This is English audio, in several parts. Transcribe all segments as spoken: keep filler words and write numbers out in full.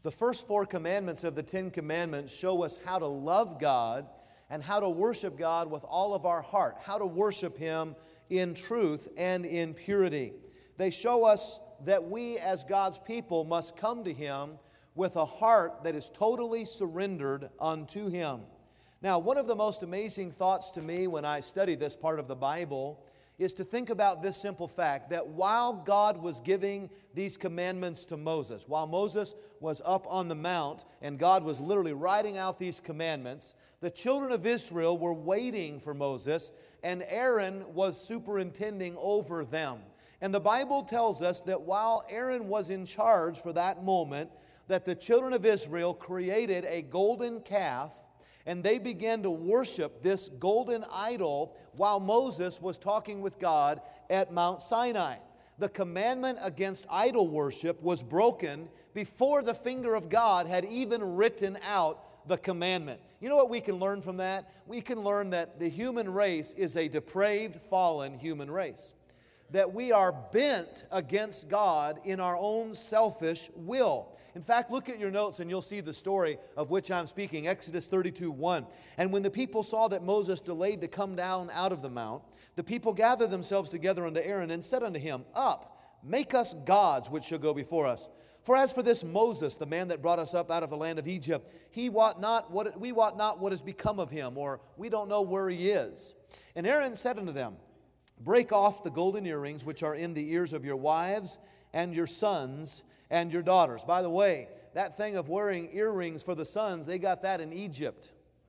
The first four commandments of the Ten Commandments show us how to love God and how to worship God with all of our heart, how to worship Him in truth and in purity. They show us that we as God's people must come to Him with a heart that is totally surrendered unto Him. Now, one of the most amazing thoughts to me when I study this part of the Bible is to think about this simple fact, that while God was giving these commandments to Moses, while Moses was up on the mount and God was literally writing out these commandments, the children of Israel were waiting for Moses, and Aaron was superintending over them. And the Bible tells us that while Aaron was in charge for that moment, that the children of Israel created a golden calf, and they began to worship this golden idol while Moses was talking with God at Mount Sinai. The commandment against idol worship was broken before the finger of God had even written out the commandment. You know what we can learn from that? We can learn that the human race is a depraved, fallen human race. That we are bent against God in our own selfish will. In fact, look at your notes and you'll see the story of which I'm speaking. Exodus thirty-two one. And when the people saw that Moses delayed to come down out of the mount, the people gathered themselves together unto Aaron and said unto him, Up, make us gods which shall go before us. For as for this Moses, the man that brought us up out of the land of Egypt, he wot not what we wot not what has become of him, or we don't know where he is. And Aaron said unto them, Break off the golden earrings which are in the ears of your wives and your sons and your daughters. By the way, that thing of wearing earrings for the sons, they got that in Egypt.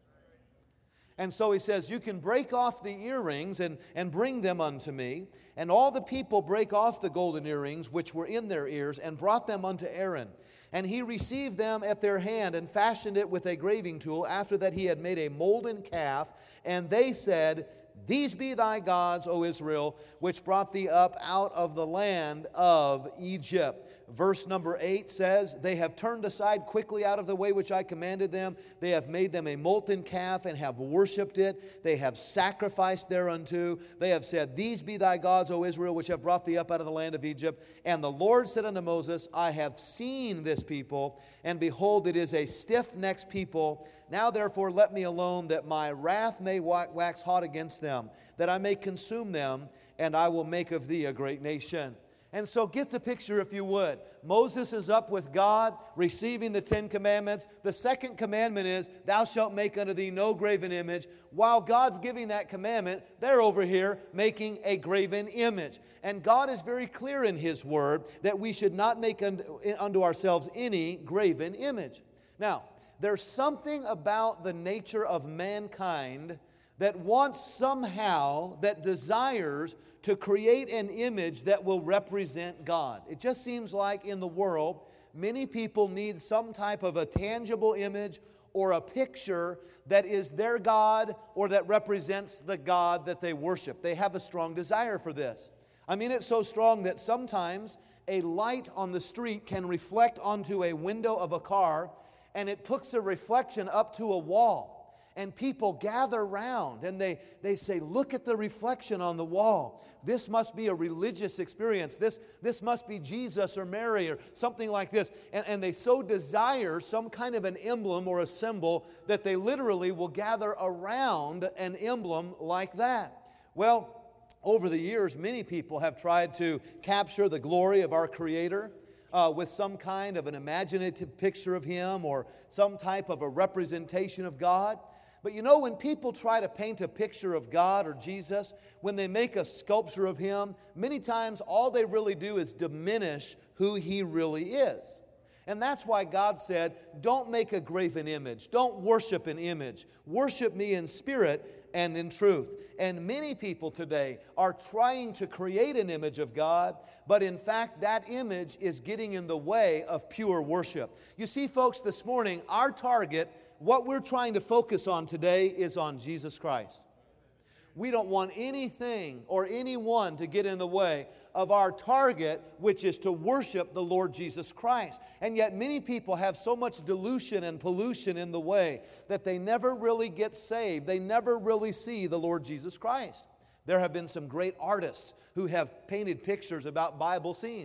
And so he says, you can break off the earrings and, and bring them unto me. And all the people break off the golden earrings which were in their ears and brought them unto Aaron. And he received them at their hand and fashioned it with a graving tool after that he had made a molten calf. And they said, These be thy gods, O Israel, which brought thee up out of the land of Egypt. Verse number eight says, They have turned aside quickly out of the way which I commanded them. They have made them a molten calf and have worshipped it. They have sacrificed thereunto. They have said, These be thy gods, O Israel, which have brought thee up out of the land of Egypt. And the Lord said unto Moses, I have seen this people, and behold, it is a stiff-necked people. Now therefore let me alone, that my wrath may wax hot against them, that I may consume them, and I will make of thee a great nation. And so get the picture if you would. Moses is up with God, receiving the Ten Commandments. The second commandment is, Thou shalt make unto thee no graven image. While God's giving that commandment, they're over here making a graven image. And God is very clear in His Word that we should not make unto ourselves any graven image. Now, there's something about the nature of mankind that wants somehow, that desires to create an image that will represent God. It just seems like in the world, many people need some type of a tangible image or a picture that is their God or that represents the God that they worship. They have a strong desire for this. I mean, it's so strong that sometimes a light on the street can reflect onto a window of a car, and it puts a reflection up to a wall. And people gather around and they, they say, look at the reflection on the wall. This must be a religious experience. This, this must be Jesus or Mary or something like this. And, and they so desire some kind of an emblem or a symbol that they literally will gather around an emblem like that. Well, over the years, many people have tried to capture the glory of our Creator Uh, with some kind of an imaginative picture of Him or some type of a representation of God. But you know, when people try to paint a picture of God or Jesus, when they make a sculpture of Him, many times all they really do is diminish who He really is. And that's why God said, don't make a graven image. Don't worship an image. Worship me in spirit and in truth. And many people today are trying to create an image of God, but in fact, that image is getting in the way of pure worship. You see, folks, this morning, our target, what we're trying to focus on today is on Jesus Christ. We don't want anything or anyone to get in the way of our target, which is to worship the Lord Jesus Christ. And yet many people have so much dilution and pollution in the way that they never really get saved. They never really see the Lord Jesus Christ. There have been some great artists who have painted pictures about Bible scenes.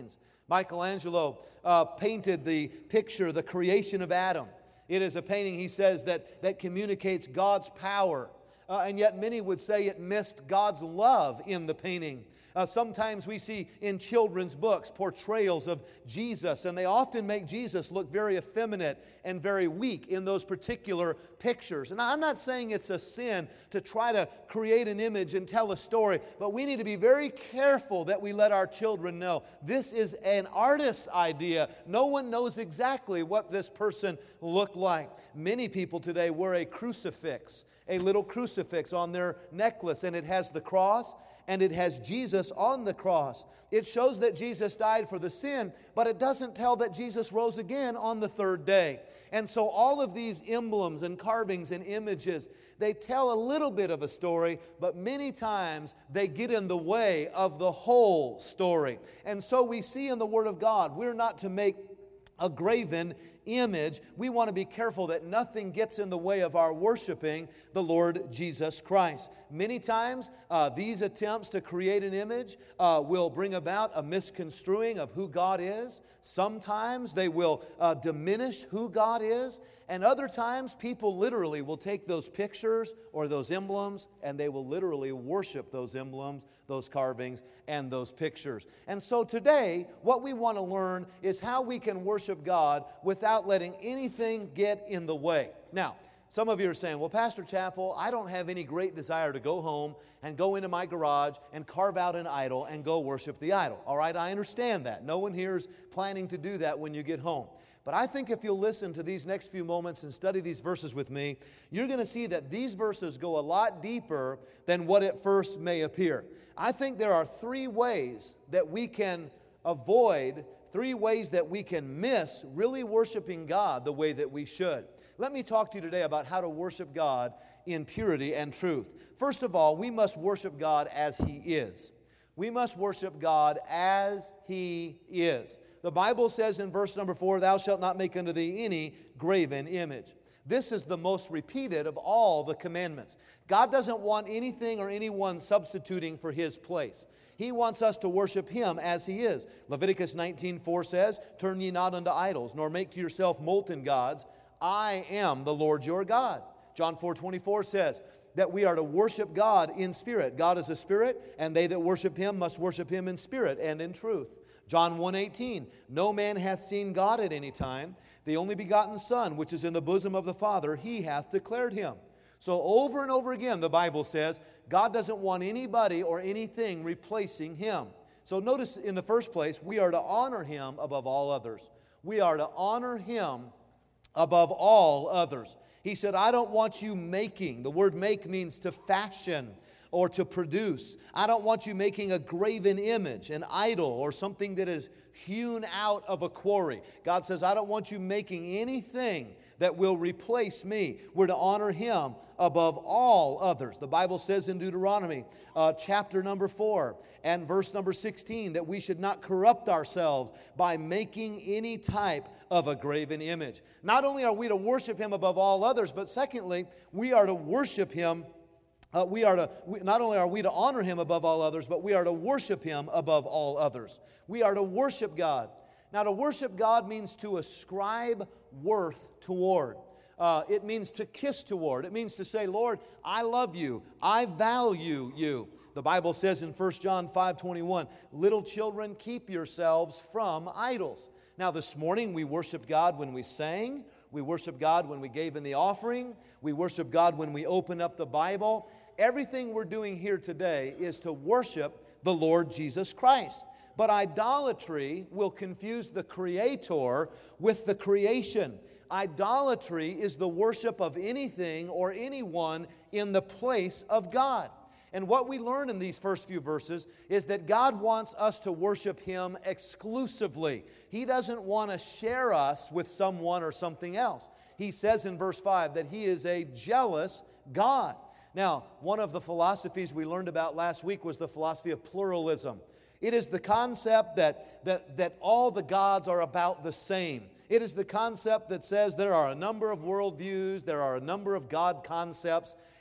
Michelangelo uh, painted the picture, the creation of Adam. It is a painting, he says, that, that communicates God's power. Uh, and yet many would say it missed God's love in the painting. Uh, sometimes we see in children's books portrayals of Jesus, and they often make Jesus look very effeminate and very weak in those particular pictures. And I'm not saying it's a sin to try to create an image and tell a story, but we need to be very careful that we let our children know this is an artist's idea. No one knows exactly what this person looked like. Many people today wear a crucifix, a little crucifix on their necklace, and it has the cross, and it has Jesus on the cross. It shows that Jesus died for the sin, but it doesn't tell that Jesus rose again on the third day. And so all of these emblems and carvings and images, they tell a little bit of a story, but many times they get in the way of the whole story. And so we see in the Word of God, we're not to make a graven image. We want to be careful that nothing gets in the way of our worshiping the Lord Jesus Christ. Many times, uh, these attempts to create an image uh, will bring about a misconstruing of who God is. Sometimes they will uh, diminish who God is. And other times, people literally will take those pictures or those emblems and they will literally worship those emblems, those carvings, and those pictures. And so today, what we want to learn is how we can worship God without letting anything get in the way. Now, some of you are saying, well, Pastor Chappell, I don't have any great desire to go home and go into my garage and carve out an idol and go worship the idol. All right, I understand that. No one here is planning to do that when you get home. But I think if you'll listen to these next few moments and study these verses with me, you're going to see that these verses go a lot deeper than what at first may appear. I think there are three ways that we can avoid, three ways that we can miss really worshiping God the way that we should. Let me talk to you today about how to worship God in purity and truth. First of all, we must worship God as He is. We must worship God as He is. The Bible says in verse number four, "Thou shalt not make unto thee any graven image." This is the most repeated of all the commandments. God doesn't want anything or anyone substituting for His place. He wants us to worship Him as He is. Leviticus nineteen four says, "Turn ye not unto idols, nor make to yourself molten gods. I am the Lord your God." John four twenty-four says that we are to worship God in spirit. God is a spirit, and they that worship Him must worship Him in spirit and in truth. John one eighteen, "No man hath seen God at any time. The only begotten Son, which is in the bosom of the Father, He hath declared Him." So over and over again, the Bible says, God doesn't want anybody or anything replacing Him. So notice in the first place, we are to honor Him above all others. We are to honor Him above all others. He said, I don't want you making. The word make means to fashion or to produce. I don't want you making a graven image, an idol, or something that is hewn out of a quarry. God says, I don't want you making anything that will replace me. We're to honor Him above all others. The Bible says in Deuteronomy uh, chapter number four and verse number sixteen that we should not corrupt ourselves by making any type of a graven image. Not only are we to worship Him above all others, but secondly, we are to worship Him Uh, we are to, we, not only are we to honor Him above all others, but we are to worship Him above all others. We are to worship God. Now, to worship God means to ascribe worth toward. Uh, it means to kiss toward. It means to say, Lord, I love you. I value you. The Bible says in First John five twenty-one, "Little children, keep yourselves from idols." Now, this morning we worshiped God when we sang. We worship God when we gave in the offering. We worship God when we open up the Bible. Everything we're doing here today is to worship the Lord Jesus Christ. But idolatry will confuse the Creator with the creation. Idolatry is the worship of anything or anyone in the place of God. And what we learn in these first few verses is that God wants us to worship Him exclusively. He doesn't want to share us with someone or something else. He says in verse five that He is a jealous God. Now, one of the philosophies we learned about last week was the philosophy of pluralism. It is the concept that, that, that all the gods are about the same. It is the concept that says there are a number of worldviews, there are a number of God concepts,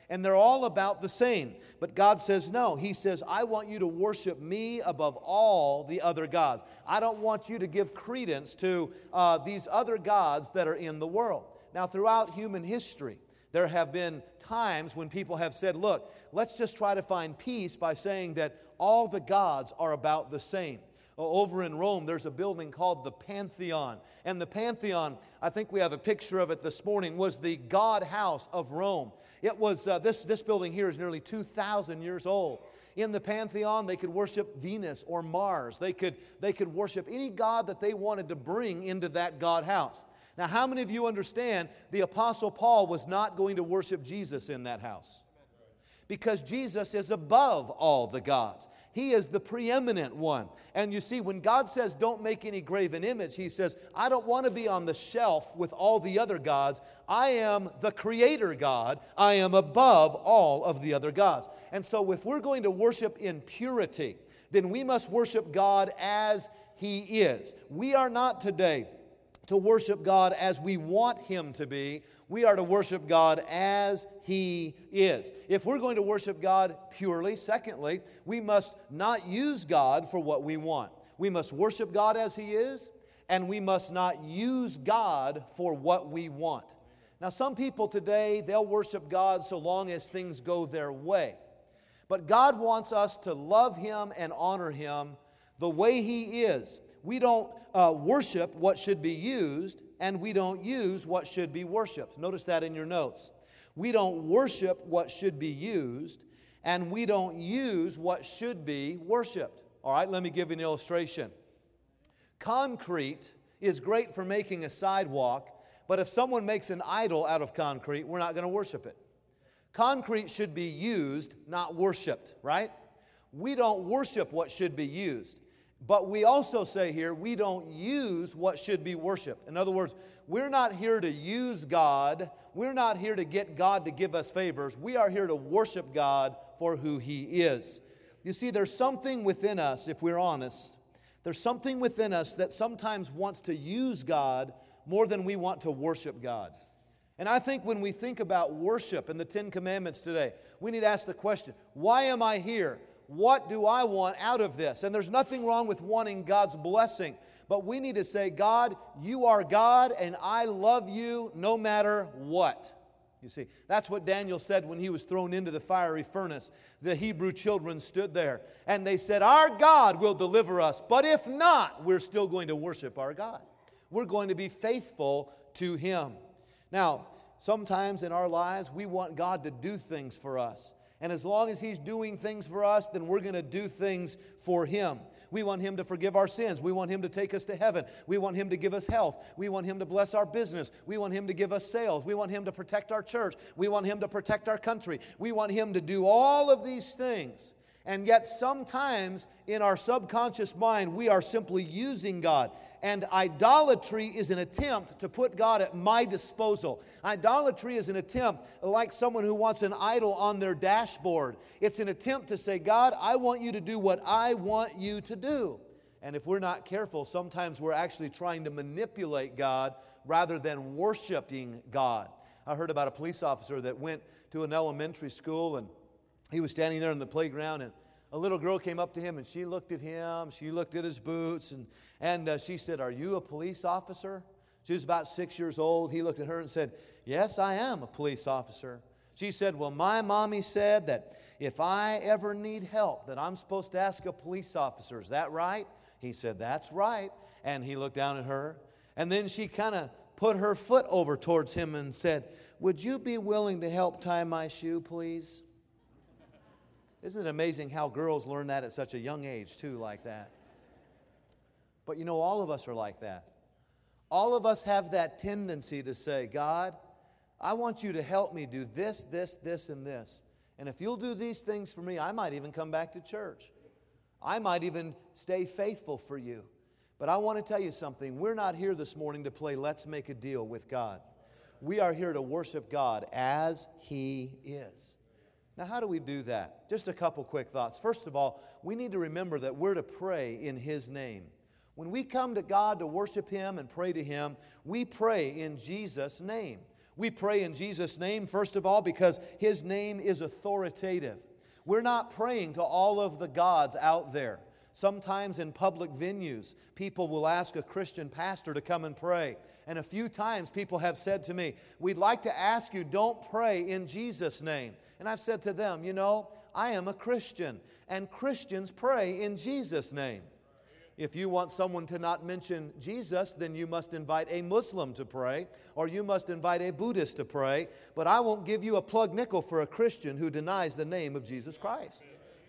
and they're all about the same. But God says no. He says, I want you to worship me above all the other gods. I don't want you to give credence to uh, these other gods that are in the world. Now, throughout human history, there have been times when people have said, look, let's just try to find peace by saying that all the gods are about the same. Over in Rome, there's a building called the Pantheon. And the Pantheon, I think we have a picture of it this morning, was the God house of Rome. It was, uh, this, this building here is nearly two thousand years old. In the Pantheon, they could worship Venus or Mars. They could, they could worship any god that they wanted to bring into that God house. Now, how many of you understand the Apostle Paul was not going to worship Jesus in that house? Because Jesus is above all the gods. He is the preeminent one. And you see, when God says don't make any graven image, He says, I don't want to be on the shelf with all the other gods. I am the Creator God. I am above all of the other gods. And so if we're going to worship in purity, then we must worship God as He is. We are not today to worship God as we want Him to be. We are to worship God as He is. If we're going to worship God purely, secondly, we must not use God for what we want. We must worship God as He is, and we must not use God for what we want. Now, some people today, they'll worship God so long as things go their way. But God wants us to love Him and honor Him the way He is. We don't uh, worship what should be used, and we don't use what should be worshiped. Notice that in your notes. We don't worship what should be used, and we don't use what should be worshiped. All right, let me give you an illustration. Concrete is great for making a sidewalk, but if someone makes an idol out of concrete, we're not going to worship it. Concrete should be used, not worshiped, right? We don't worship what should be used. But we also say here, we don't use what should be worshiped. In other words, we're not here to use God. We're not here to get God to give us favors. We are here to worship God for who He is. You see, there's something within us, if we're honest, there's something within us that sometimes wants to use God more than we want to worship God. And I think when we think about worship and the Ten Commandments today, we need to ask the question, why am I here? What do I want out of this? And there's nothing wrong with wanting God's blessing. But we need to say, God, you are God, and I love you no matter what. You see, that's what Daniel said when he was thrown into the fiery furnace. The Hebrew children stood there, and they said, our God will deliver us. But if not, we're still going to worship our God. We're going to be faithful to Him. Now, sometimes in our lives, we want God to do things for us. And as long as He's doing things for us, then we're going to do things for Him. We want Him to forgive our sins. We want Him to take us to heaven. We want Him to give us health. We want Him to bless our business. We want Him to give us sales. We want Him to protect our church. We want Him to protect our country. We want Him to do all of these things. And yet sometimes in our subconscious mind, we are simply using God. And idolatry is an attempt to put God at my disposal. Idolatry is an attempt, like someone who wants an idol on their dashboard. It's an attempt to say, God, I want you to do what I want you to do. And if we're not careful, sometimes we're actually trying to manipulate God rather than worshiping God. I heard about a police officer that went to an elementary school, and he was standing there in the playground, and a little girl came up to him, and she looked at him. She looked at his boots, and, and uh, she said, are you a police officer? She was about six years old. He looked at her and said, yes, I am a police officer. She said, well, my mommy said that if I ever need help, that I'm supposed to ask a police officer. Is that right? He said, that's right. And he looked down at her, and then she kind of put her foot over towards him and said, would you be willing to help tie my shoe, please? Isn't it amazing how girls learn that at such a young age, too, like that? But you know, all of us are like that. All of us have that tendency to say, God, I want you to help me do this, this, this, and this. And if you'll do these things for me, I might even come back to church. I might even stay faithful for you. But I want to tell you something. We're not here this morning to play let's make a deal with God. We are here to worship God as He is. Now, how do we do that? Just a couple quick thoughts. First of all, we need to remember that we're to pray in His name. When we come to God to worship Him and pray to Him, we pray in Jesus' name. We pray in Jesus' name, first of all, because His name is authoritative. We're not praying to all of the gods out there. Sometimes in public venues, people will ask a Christian pastor to come and pray. And a few times people have said to me, we'd like to ask you, don't pray in Jesus' name. And I've said to them, you know, I am a Christian, and Christians pray in Jesus' name. If you want someone to not mention Jesus, then you must invite a Muslim to pray, or you must invite a Buddhist to pray. But I won't give you a plug nickel for a Christian who denies the name of Jesus Christ.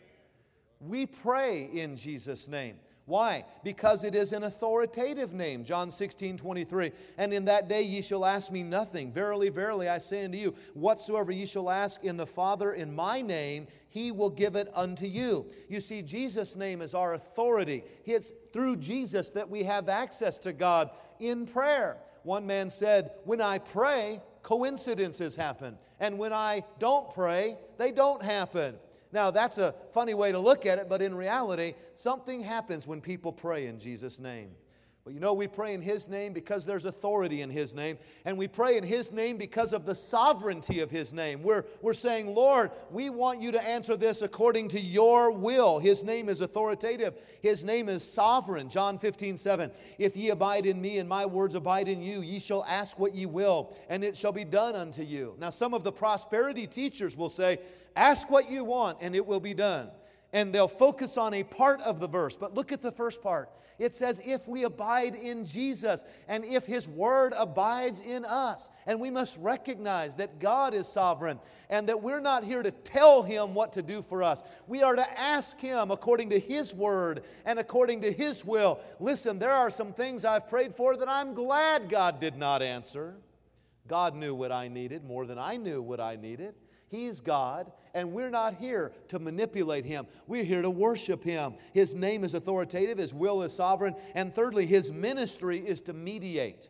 We pray in Jesus' name. Why? Because it is an authoritative name. John sixteen twenty-three. And in that day ye shall ask me nothing. Verily, verily, I say unto you, whatsoever ye shall ask in the Father in my name, He will give it unto you. You see, Jesus' name is our authority. It's through Jesus that we have access to God in prayer. One man said, when I pray, coincidences happen. And when I don't pray, they don't happen. Now, that's a funny way to look at it, but in reality, something happens when people pray in Jesus' name. But you know, we pray in His name because there's authority in His name. And we pray in His name because of the sovereignty of His name. We're, we're saying, Lord, we want you to answer this according to your will. His name is authoritative. His name is sovereign. John fifteen seven. If ye abide in me and my words abide in you, ye shall ask what ye will, and it shall be done unto you. Now, some of the prosperity teachers will say, ask what you want and it will be done. And they'll focus on a part of the verse. But look at the first part. It says, if we abide in Jesus and if His Word abides in us. And we must recognize that God is sovereign and that we're not here to tell Him what to do for us. We are to ask Him according to His Word and according to His will. Listen, there are some things I've prayed for that I'm glad God did not answer. God knew what I needed more than I knew what I needed. He's God, and we're not here to manipulate Him. We're here to worship Him. His name is authoritative, His will is sovereign, and thirdly, His ministry is to mediate.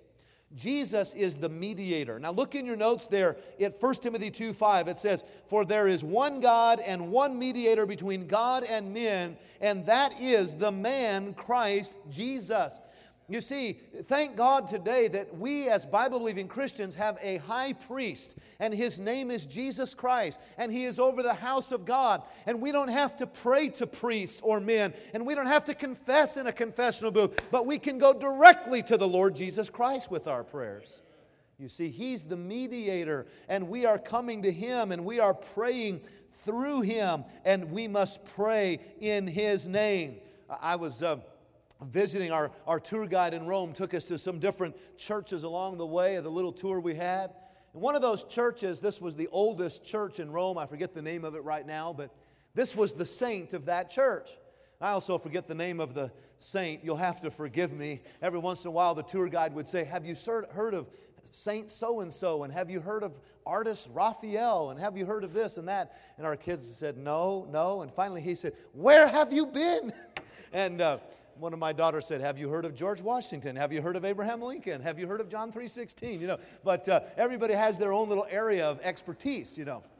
Jesus is the mediator. Now look in your notes there at First Timothy two five. It says, for there is one God and one mediator between God and men, and that is the man Christ Jesus. You see, thank God today that we as Bible-believing Christians have a high priest, and His name is Jesus Christ, and He is over the house of God, and we don't have to pray to priests or men, and we don't have to confess in a confessional booth, but we can go directly to the Lord Jesus Christ with our prayers. You see, He's the mediator, and we are coming to Him, and we are praying through Him, and we must pray in His name. I was... Uh, Visiting our, our tour guide in Rome took us to some different churches along the way of the little tour we had. And one of those churches, this was the oldest church in Rome. I forget the name of it right now, but this was the saint of that church. I also forget the name of the saint. You'll have to forgive me. Every once in a while, the tour guide would say, have you heard of Saint so-and-so? And have you heard of artist Raphael? And have you heard of this and that? And our kids said, no, no. And finally he said, where have you been? and... Uh, One of my daughters said, have you heard of George Washington? Have you heard of Abraham Lincoln? Have you heard of John three sixteen? You know, but uh, everybody has their own little area of expertise, you know.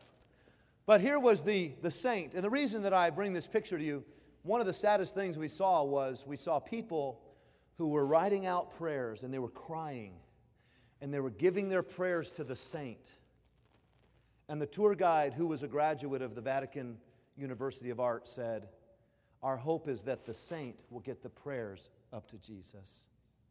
But here was the, the saint. And the reason that I bring this picture to you, one of the saddest things we saw was we saw people who were writing out prayers and they were crying and they were giving their prayers to the saint. And the tour guide, who was a graduate of the Vatican University of Art, said, our hope is that the saint will get the prayers up to Jesus.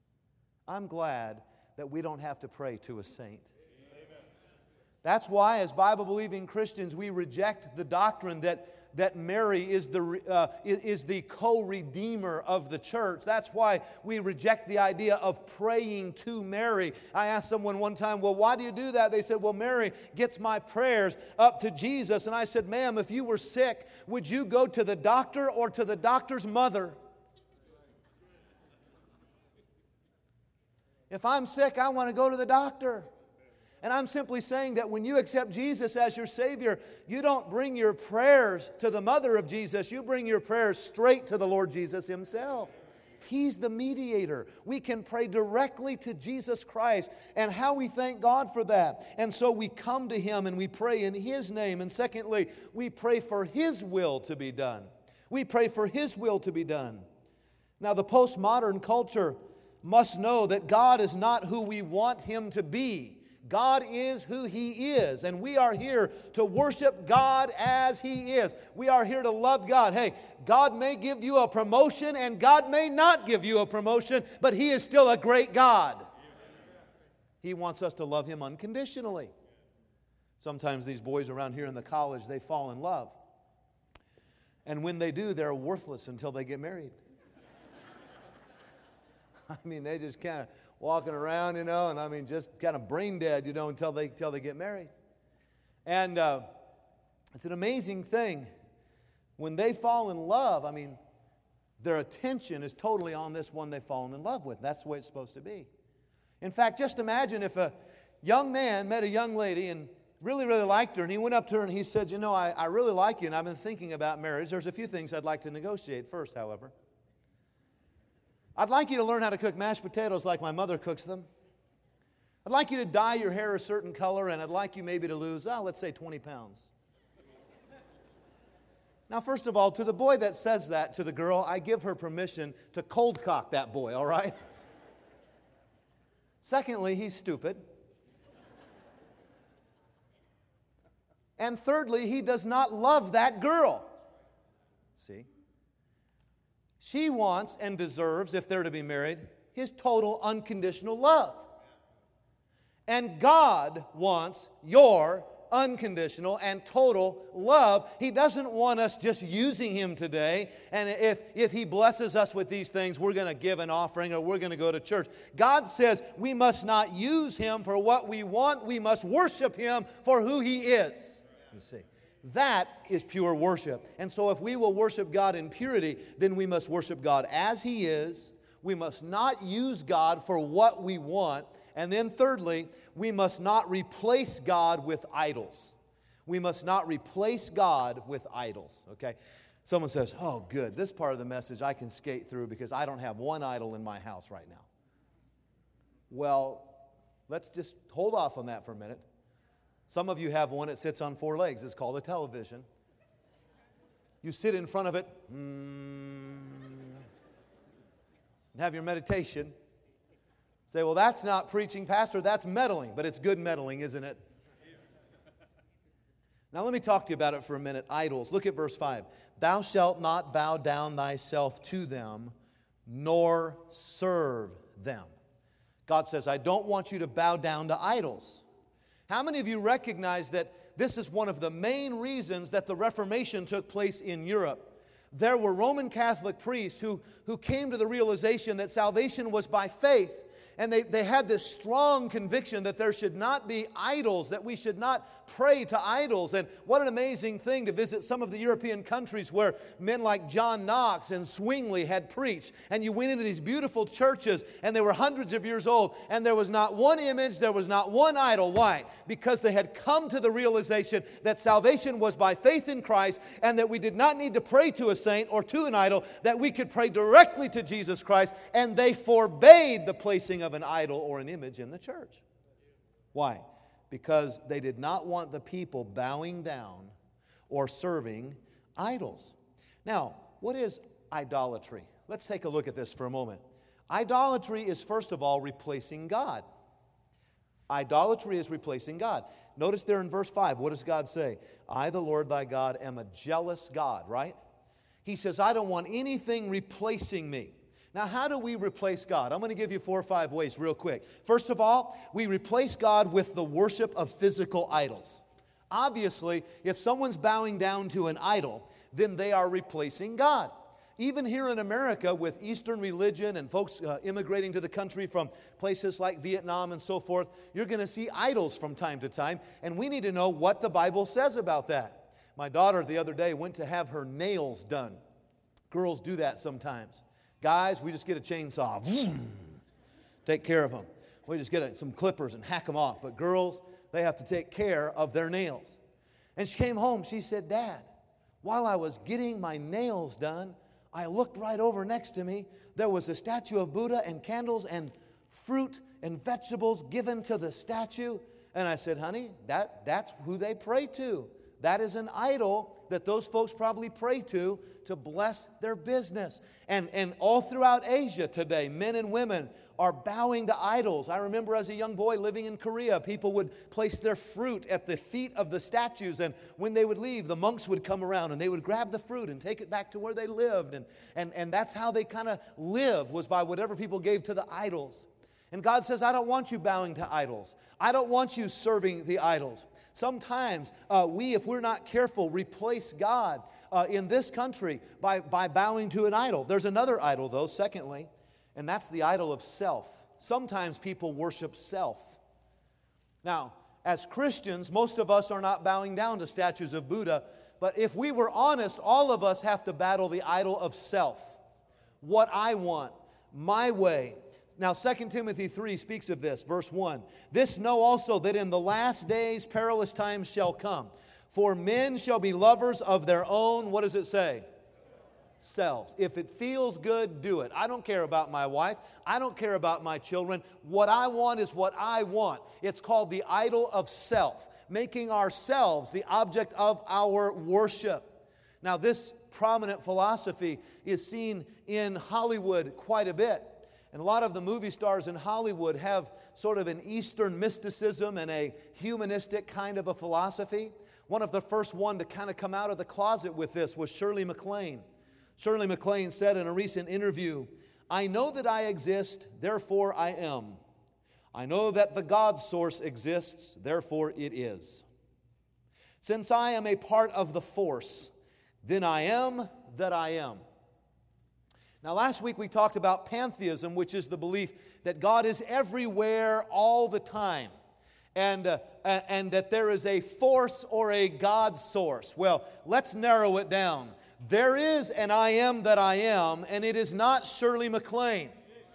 I'm glad that we don't have to pray to a saint. Amen. That's why, as Bible-believing Christians, we reject the doctrine that, that Mary is the, uh, is the co-redeemer of the church. That's why we reject the idea of praying to Mary. I asked someone one time, well, why do you do that? They said, well, Mary gets my prayers up to Jesus. And I said, ma'am, if you were sick, would you go to the doctor or to the doctor's mother? If I'm sick, I want to go to the doctor. And I'm simply saying that when you accept Jesus as your Savior, you don't bring your prayers to the mother of Jesus. You bring your prayers straight to the Lord Jesus Himself. He's the mediator. We can pray directly to Jesus Christ, and how we thank God for that. And so we come to Him and we pray in His name. And secondly, we pray for His will to be done. We pray for His will to be done. Now, the postmodern culture must know that God is not who we want Him to be. God is who He is, and we are here to worship God as He is. We are here to love God. Hey, God may give you a promotion, and God may not give you a promotion, but He is still a great God. He wants us to love Him unconditionally. Sometimes these boys around here in the college, they fall in love. And when they do, they're worthless until they get married. I mean, they just kind of walking around, you know, and I mean, just kind of brain dead, you know, until they, until they get married. And uh, it's an amazing thing. When they fall in love, I mean, their attention is totally on this one they've fallen in love with. That's the way it's supposed to be. In fact, just imagine if a young man met a young lady and really, really liked her, and he went up to her and he said, you know, I, I really like you, and I've been thinking about marriage. There's a few things I'd like to negotiate first, however. I'd like you to learn how to cook mashed potatoes like my mother cooks them. I'd like you to dye your hair a certain color, and I'd like you maybe to lose, oh, let's say twenty pounds. Now, first of all, to the boy that says that to the girl, I give her permission to cold cock that boy, all right? Secondly, he's stupid. And thirdly, he does not love that girl. See? She wants and deserves, if they're to be married, His total unconditional love. And God wants your unconditional and total love. He doesn't want us just using Him today, and if, if He blesses us with these things, we're going to give an offering or we're going to go to church. God says we must not use Him for what we want. We must worship Him for who He is. You see. That is pure worship. And so if we will worship God in purity, then we must worship God as He is. We must not use God for what we want. And then thirdly, we must not replace God with idols. We must not replace God with idols. Okay? Someone says, oh, good. This part of the message I can skate through because I don't have one idol in my house right now. Well, let's just hold off on that for a minute. Some of you have one that sits on four legs. It's called a television. You sit in front of it, mm, and have your meditation. Say, well, that's not preaching, Pastor. That's meddling. But it's good meddling, isn't it? Now let me talk to you about it for a minute. Idols. Look at verse five. Thou shalt not bow down thyself to them, nor serve them. God says, I don't want you to bow down to idols. How many of you recognize that this is one of the main reasons that the Reformation took place in Europe? There were Roman Catholic priests who, who came to the realization that salvation was by faith. And they, they had this strong conviction that there should not be idols, that we should not pray to idols. And what an amazing thing to visit some of the European countries where men like John Knox and Zwingli had preached. And you went into these beautiful churches, and they were hundreds of years old, and there was not one image, there was not one idol. Why? Because they had come to the realization that salvation was by faith in Christ, and that we did not need to pray to a saint or to an idol, that we could pray directly to Jesus Christ, and they forbade the placing of an idol or an image in the church. Why? Because they did not want the people bowing down or serving idols. Now, what is idolatry? Let's take a look at this for a moment. Idolatry is, first of all, replacing God. Idolatry is replacing God. Notice there in verse five, what does God say? I, the Lord thy God, am a jealous God, right? He says, I don't want anything replacing me. Now, how do we replace God? I'm going to give you four or five ways real quick. First of all, we replace God with the worship of physical idols. Obviously, if someone's bowing down to an idol, then they are replacing God. Even here in America with Eastern religion and folks uh, immigrating to the country from places like Vietnam and so forth, you're going to see idols from time to time, and we need to know what the Bible says about that. My daughter the other day went to have her nails done. Girls do that sometimes. Guys, we just get a chainsaw. Take care of them. We just get a, some clippers and hack them off. But girls, they have to take care of their nails. And she came home. She said, Dad, while I was getting my nails done, I looked right over next to me. There was a statue of Buddha and candles and fruit and vegetables given to the statue. And I said, honey, that, that's who they pray to. That is an idol that those folks probably pray to to bless their business. And, and all throughout Asia today, men and women are bowing to idols. I remember as a young boy living in Korea, people would place their fruit at the feet of the statues, and when they would leave, the monks would come around and they would grab the fruit and take it back to where they lived. And, and, and that's how they kind of lived, was by whatever people gave to the idols. And God says, I don't want you bowing to idols. I don't want you serving the idols. Sometimes uh, we, if we're not careful, replace God uh, in this country by, by bowing to an idol. There's another idol, though, secondly, and that's the idol of self. Sometimes people worship self. Now, as Christians, most of us are not bowing down to statues of Buddha, but if we were honest, all of us have to battle the idol of self. What I want, my way. Now, Second Timothy three speaks of this, verse one. This know also that in the last days perilous times shall come. For men shall be lovers of their own, what does it say? Selves. If it feels good, do it. I don't care about my wife. I don't care about my children. What I want is what I want. It's called the idol of self, making ourselves the object of our worship. Now, this prominent philosophy is seen in Hollywood quite a bit. And a lot of the movie stars in Hollywood have sort of an Eastern mysticism and a humanistic kind of a philosophy. One of the first one to kind of come out of the closet with this was Shirley MacLaine. Shirley MacLaine said in a recent interview, I know that I exist, therefore I am. I know that the God source exists, therefore it is. Since I am a part of the force, then I am that I am. Now, last week we talked about pantheism, which is the belief that God is everywhere all the time, and, uh, and that there is a force or a God source. Well, let's narrow it down. There is an I am that I am, and it is not Shirley MacLaine.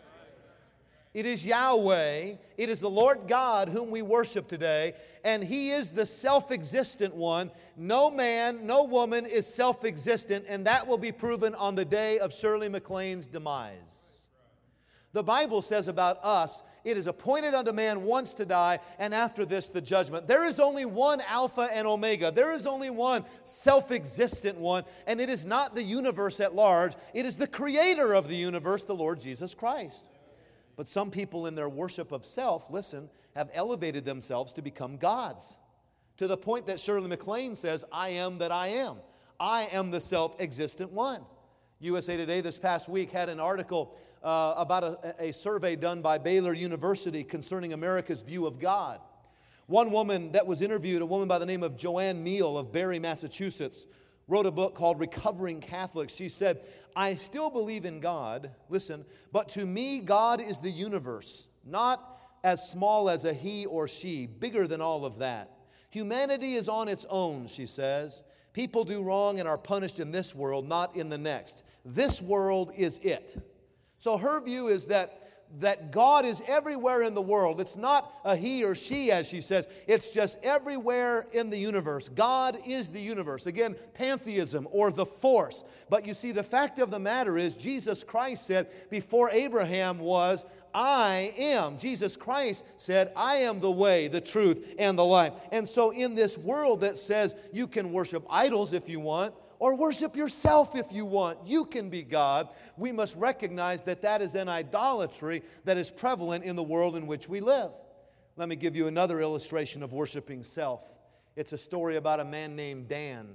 It is Yahweh. It is the Lord God whom we worship today, and He is the self-existent one. No man, no woman is self-existent, and that will be proven on the day of Shirley MacLaine's demise. The Bible says about us, it is appointed unto man once to die, and after this the judgment. There is only one Alpha and Omega. There is only one self-existent one, and it is not the universe at large. It is the creator of the universe, the Lord Jesus Christ. But some people in their worship of self, listen, have elevated themselves to become gods. To the point that Shirley MacLaine says, I am that I am. I am the self-existent one. U S A Today this past week had an article uh, about a, a survey done by Baylor University concerning America's view of God. One woman that was interviewed, a woman by the name of Joanne Neal of Barre, Massachusetts, wrote a book called Recovering Catholics. She said, I still believe in God, listen, but to me, God is the universe, not as small as a he or she, bigger than all of that. Humanity is on its own, she says. People do wrong and are punished in this world, not in the next. This world is it. So her view is that that God is everywhere in the world. It's not a he or she, as she says. It's just everywhere in the universe. God is the universe. Again, pantheism or the force. But you see, the fact of the matter is, Jesus Christ said, before Abraham was, I am. Jesus Christ said, I am the way, the truth, and the life. And so in this world that says you can worship idols if you want, or worship yourself if you want, you can be God, we must recognize that that is an idolatry that is prevalent in the world in which we live. Let me give you another illustration of worshiping self. It's a story about a man named Dan.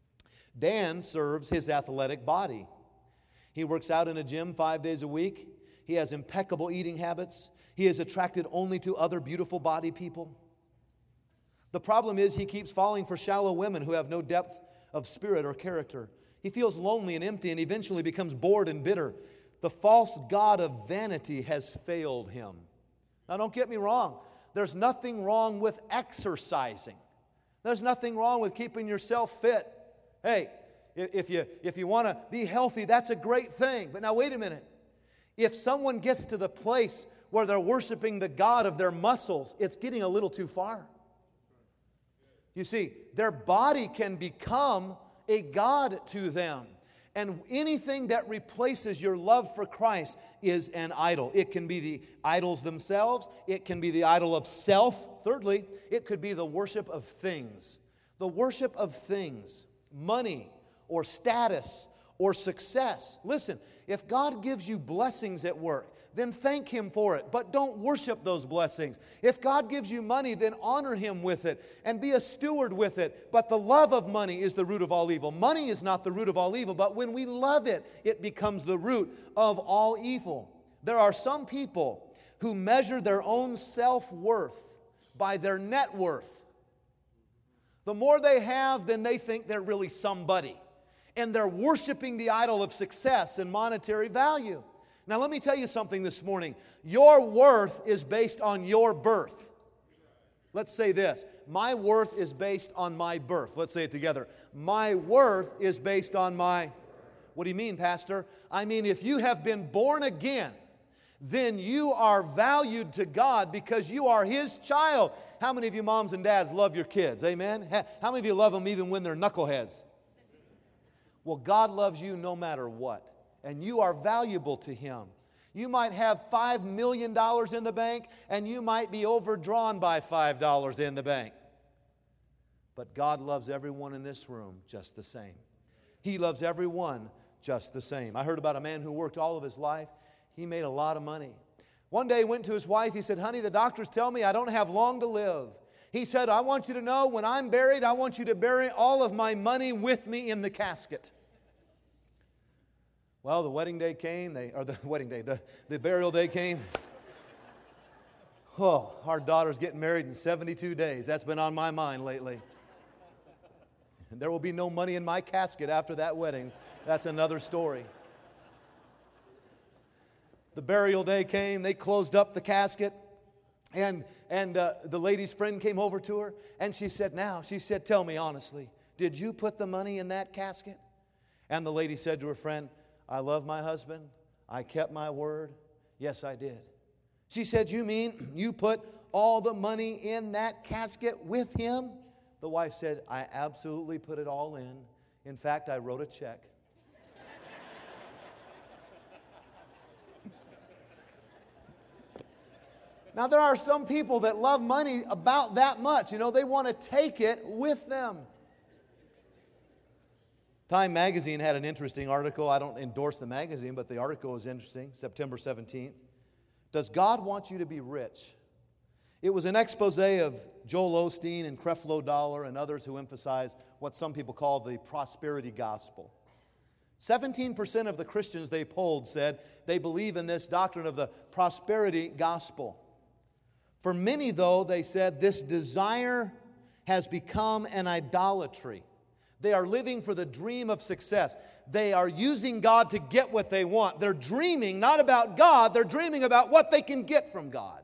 Dan serves his athletic body. He works out in a gym five days a week. He has impeccable eating habits. He is attracted only to other beautiful body people. The problem is he keeps falling for shallow women who have no depth of spirit or character. He feels lonely and empty and eventually becomes bored and bitter. The false god of vanity has failed him. Now, don't get me wrong. There's nothing wrong with exercising. There's nothing wrong with keeping yourself fit. Hey, if you, if you want to be healthy, that's a great thing. But now, wait a minute. If someone gets to the place where they're worshiping the god of their muscles, it's getting a little too far. You see, their body can become a god to them. And anything that replaces your love for Christ is an idol. It can be the idols themselves. It can be the idol of self. Thirdly, it could be the worship of things. The worship of things, money, or status, or success. Listen, if God gives you blessings at work, then thank Him for it, but don't worship those blessings. If God gives you money, then honor Him with it and be a steward with it. But the love of money is the root of all evil. Money is not the root of all evil, but when we love it, it becomes the root of all evil. There are some people who measure their own self-worth by their net worth. The more they have, then they think they're really somebody. And they're worshiping the idol of success and monetary value. Now let me tell you something this morning. Your worth is based on your birth. Let's say this. My worth is based on my birth. Let's say it together. My worth is based on my... What do you mean, Pastor? I mean, if you have been born again, then you are valued to God because you are His child. How many of you moms and dads love your kids? Amen? How many of you love them even when they're knuckleheads? Well, God loves you no matter what. And you are valuable to Him. You might have five million dollars in the bank, and you might be overdrawn by five dollars in the bank. But God loves everyone in this room just the same. He loves everyone just the same. I heard about a man who worked all of his life. He made a lot of money. One day he went to his wife. He said, honey, the doctors tell me I don't have long to live. He said, I want you to know when I'm buried, I want you to bury all of my money with me in the casket. Well, the wedding day came, they, or the wedding day, the, the burial day came. Oh, our daughter's getting married in seventy-two days. That's been on my mind lately. And there will be no money in my casket after that wedding. That's another story. The burial day came, they closed up the casket, and, and uh, the lady's friend came over to her, and she said, now, she said, tell me honestly, did you put the money in that casket? And the lady said to her friend, I love my husband. I kept my word. Yes, I did. She said, you mean you put all the money in that casket with him? The wife said, I absolutely put it all in. In fact, I wrote a check. Now, there are some people that love money about that much. You know, they want to take it with them. Time magazine had an interesting article. I don't endorse the magazine, but the article was interesting. September seventeenth. Does God want you to be rich? It was an expose of Joel Osteen and Creflo Dollar and others who emphasize what some people call the prosperity gospel. seventeen percent of the Christians they polled said they believe in this doctrine of the prosperity gospel. For many, though, they said this desire has become an idolatry. They are living for the dream of success. They are using God to get what they want. They're dreaming not about God, they're dreaming about what they can get from God.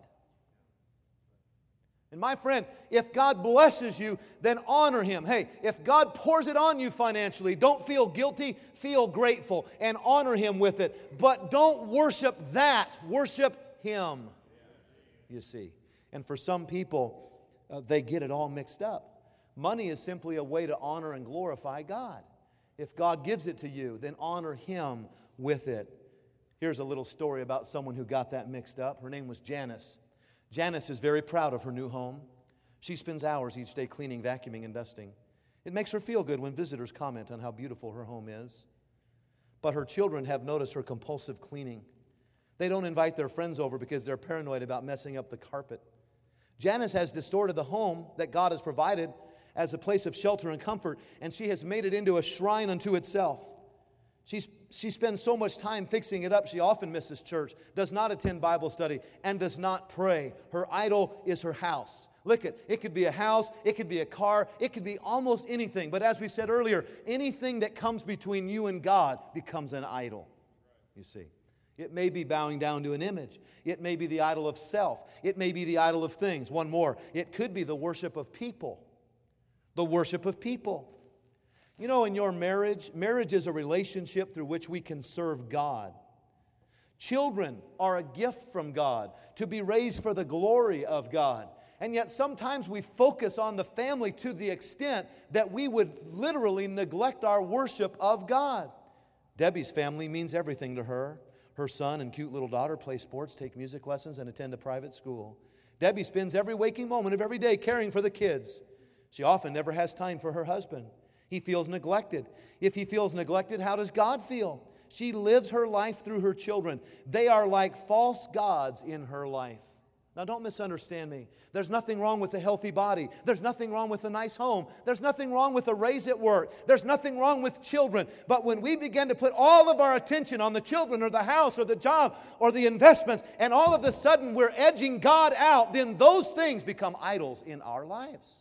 And my friend, if God blesses you, then honor Him. Hey, if God pours it on you financially, don't feel guilty, feel grateful, and honor Him with it. But don't worship that. Worship Him, you see. And for some people, uh, they get it all mixed up. Money is simply a way to honor and glorify God. If God gives it to you, then honor Him with it. Here's a little story about someone who got that mixed up. Her name was Janice. Janice is very proud of her new home. She spends hours each day cleaning, vacuuming, and dusting. It makes her feel good when visitors comment on how beautiful her home is. But her children have noticed her compulsive cleaning. They don't invite their friends over because they're paranoid about messing up the carpet. Janice has distorted the home that God has provided as a place of shelter and comfort, and she has made it into a shrine unto itself. She's, she spends so much time fixing it up, she often misses church, does not attend Bible study, and does not pray. Her idol is her house. Look at it could be a house, it could be a car, it could be almost anything. But as we said earlier, anything that comes between you and God becomes an idol, you see. It may be bowing down to an image. It may be the idol of self. It may be the idol of things. One more. It could be the worship of people. The worship of people. You know, in your marriage, marriage is a relationship through which we can serve God. Children are a gift from God to be raised for the glory of God. And yet sometimes we focus on the family to the extent that we would literally neglect our worship of God. Debbie's family means everything to her. Her son and cute little daughter play sports, take music lessons, and attend a private school. Debbie spends every waking moment of every day caring for the kids. She often never has time for her husband. He feels neglected. If he feels neglected, how does God feel? She lives her life through her children. They are like false gods in her life. Now, don't misunderstand me. There's nothing wrong with a healthy body. There's nothing wrong with a nice home. There's nothing wrong with a raise at work. There's nothing wrong with children. But when we begin to put all of our attention on the children or the house or the job or the investments, and all of a sudden we're edging God out, then those things become idols in our lives.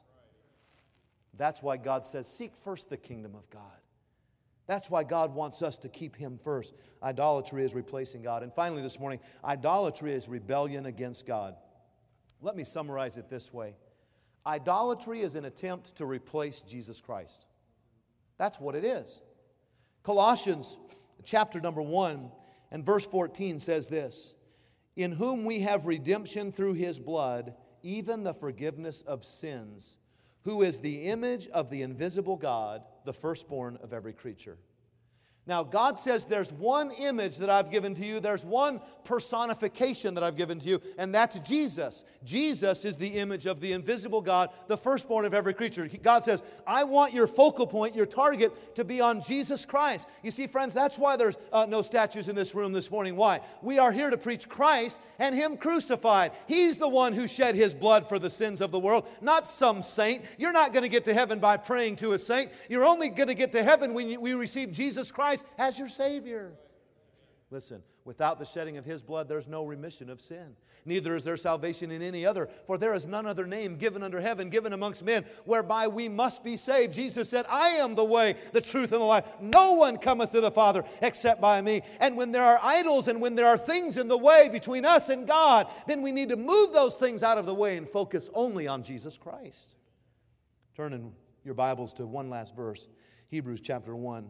That's why God says, seek first the kingdom of God. That's why God wants us to keep Him first. Idolatry is replacing God. And finally this morning, idolatry is rebellion against God. Let me summarize it this way. Idolatry is an attempt to replace Jesus Christ. That's what it is. Colossians chapter number one and verse fourteen says this, in whom we have redemption through His blood, even the forgiveness of sins, who is the image of the invisible God, the firstborn of every creature. Now, God says there's one image that I've given to you. There's one personification that I've given to you, and that's Jesus. Jesus is the image of the invisible God, the firstborn of every creature. God says, I want your focal point, your target, to be on Jesus Christ. You see, friends, that's why there's uh, no statues in this room this morning. Why? We are here to preach Christ and Him crucified. He's the one who shed His blood for the sins of the world, not some saint. You're not going to get to heaven by praying to a saint. You're only going to get to heaven when you, we receive Jesus Christ as your Savior. Listen, without the shedding of His blood, there's no remission of sin. Neither is there salvation in any other, for there is none other name given under heaven, given amongst men, whereby we must be saved. Jesus said, I am the way, the truth, and the life. No one cometh to the Father except by me. And when there are idols and when there are things in the way between us and God, then we need to move those things out of the way and focus only on Jesus Christ. Turn in your Bibles to one last verse, Hebrews chapter one.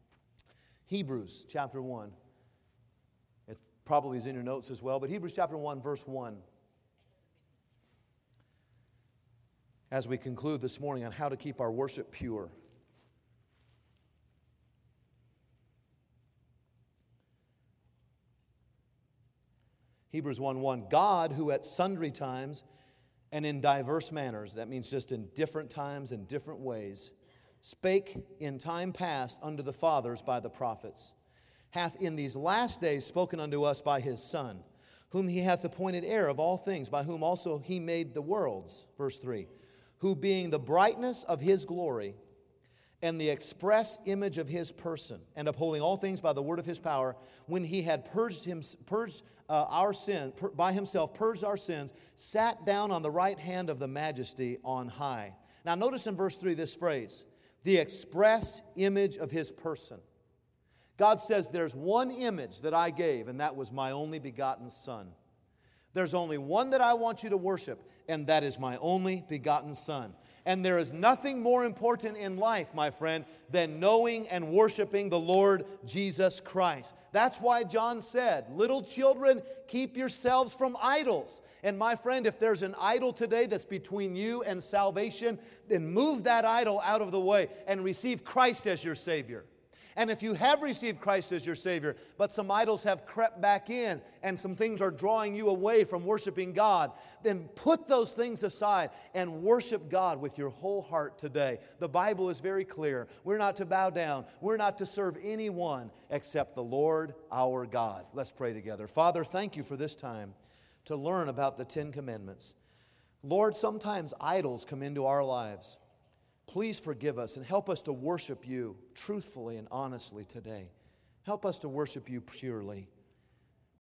Hebrews chapter one. It probably is in your notes as well, but Hebrews chapter one, verse one. As we conclude this morning on how to keep our worship pure. Hebrews one one. God, who at sundry times and in diverse manners, that means just in different times and different ways, spake in time past unto the fathers by the prophets, hath in these last days spoken unto us by His Son, whom He hath appointed heir of all things, by whom also He made the worlds. Verse three, who being the brightness of His glory and the express image of His person, and upholding all things by the word of His power, when He had purged him, purged uh, our sin, pur- by Himself purged our sins, sat down on the right hand of the Majesty on high. Now notice in verse three this phrase, the express image of His person. God says there's one image that I gave, and that was my only begotten Son. There's only one that I want you to worship, and that is my only begotten Son. And there is nothing more important in life, my friend, than knowing and worshiping the Lord Jesus Christ. That's why John said, little children, keep yourselves from idols. And my friend, if there's an idol today that's between you and salvation, then move that idol out of the way and receive Christ as your Savior. And if you have received Christ as your Savior, but some idols have crept back in and some things are drawing you away from worshiping God, then put those things aside and worship God with your whole heart today. The Bible is very clear. We're not to bow down. We're not to serve anyone except the Lord our God. Let's pray together. Father, thank you for this time to learn about the Ten Commandments. Lord, sometimes idols come into our lives. Please forgive us and help us to worship you truthfully and honestly today. Help us to worship you purely.